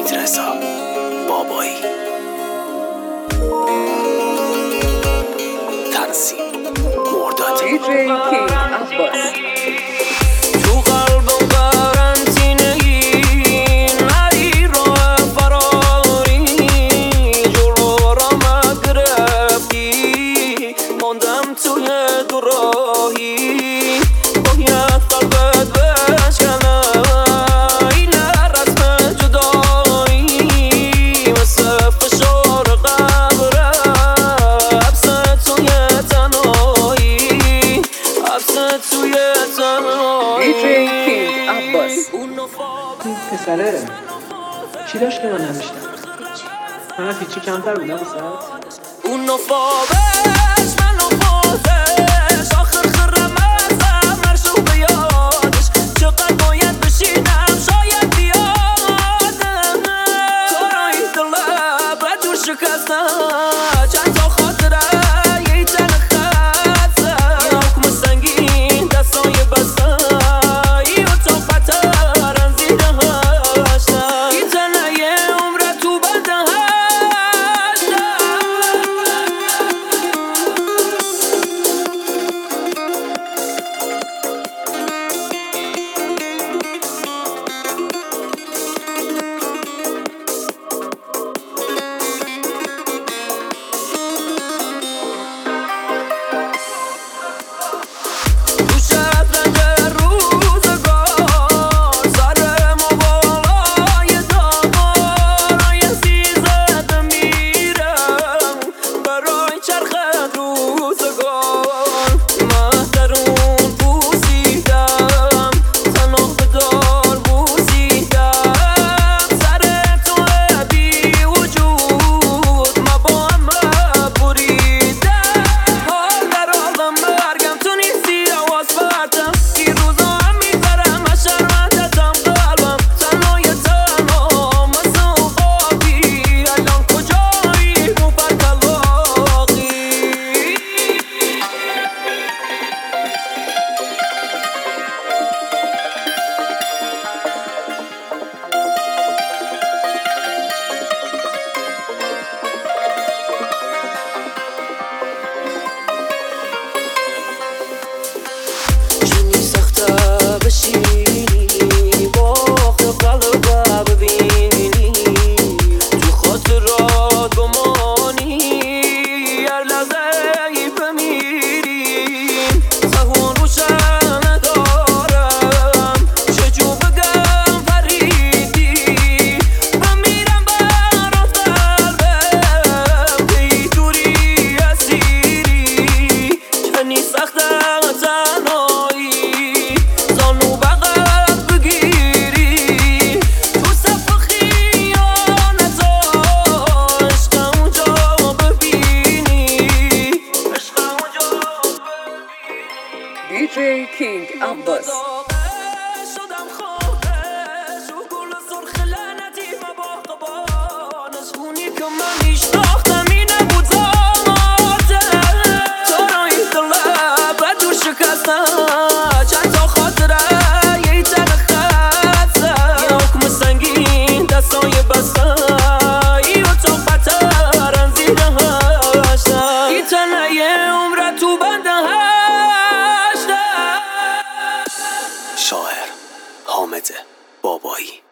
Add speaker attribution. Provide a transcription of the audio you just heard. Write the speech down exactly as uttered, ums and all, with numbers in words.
Speaker 1: حمیدرضا بابایی. تنظیم مرداد
Speaker 2: دی جی کینگ عباس.
Speaker 3: تو قلبم قرنطینه‌ای نری راه فراری، جلو را گرفتی ماندم توی دو راهی. باید قلبت بشکنه این رسم جدایی، مثل فشار قبره حبس توی تنهایی، حبس توی تنهایی.
Speaker 2: دی جی کینگ عباس.
Speaker 4: این پسره چی داشت که من نمیشتم؟ من از هیچی کمتر بودم واسه
Speaker 3: اون نفاقش من نفاقش آخر خرم ازم نرشو به یادش، چقدر باید بشینم شاید بیادم تو رای دلم و دور شکستم، چند تا خاطره یه تن خسته، یه حکم سنگین دستای بسته، یه تا فترن زیر هشته، یه تنه یه عمر تو بنده بشینی باخت قلبه ببینی، تو خاطرات بمانی، هر لحظه ای بمیریم، سهون روشن ندارم چجور بگم فریدی، بمیرم برات قلبم که ای دوری اسیری، چنی سخته تنهایی زانو بغل بگیری، تو صف خیانتا عشق اونجا ببینی، عشق اونجا ببینی.
Speaker 2: دی جی کینگ عباس.
Speaker 3: شدم خواهش و گل سرخ لعنتی مباقبانش، اونی که من میشناختم اینه بود زاده، تو رای دلم و دور شکستم، چند تا خاطره یه تن خسته، یه حکم سنگین دستای بسته، یه تا فترن زیر هشته، یه تنه یه عمر تو بنده هشته.
Speaker 1: شاعر حامد بابایی.